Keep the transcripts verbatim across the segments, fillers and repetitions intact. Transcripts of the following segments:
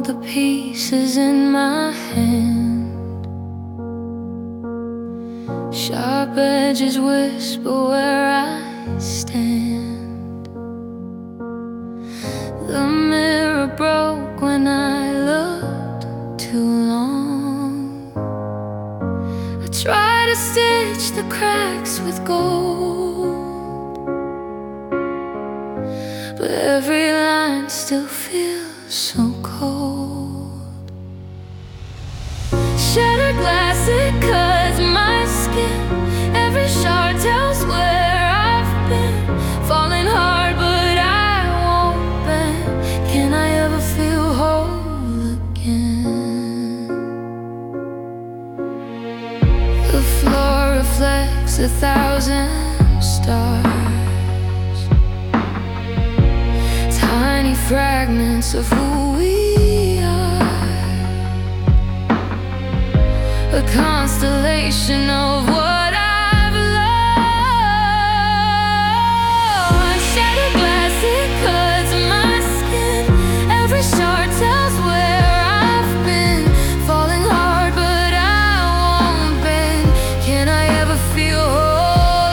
the pieces in my hand. Sharp edges whisper where I stand. The mirror broke when I looked too long. I try to stitch the cracks with gold, but every line still feels so cold. Shattered glass, it cuts my skin. Every shard tells where I've been. Falling hard, but I won't bend. Can I ever feel whole again? The floor reflects a thousand stars, tiny fragments of who we are, a constellation of what I've lost. Shattered glass, it cuts my skin. Every shard tells where I've been. Falling hard, but I won't bend. Can I ever feel whole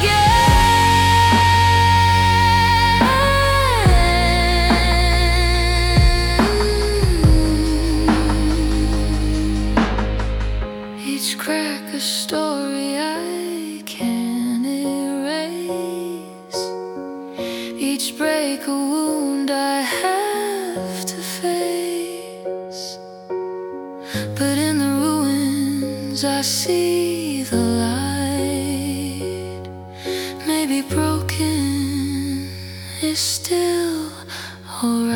again? Each crack a story I can't erase. Each break a wound I have to face. But in the ruins I see the light. Maybe broken is still alright.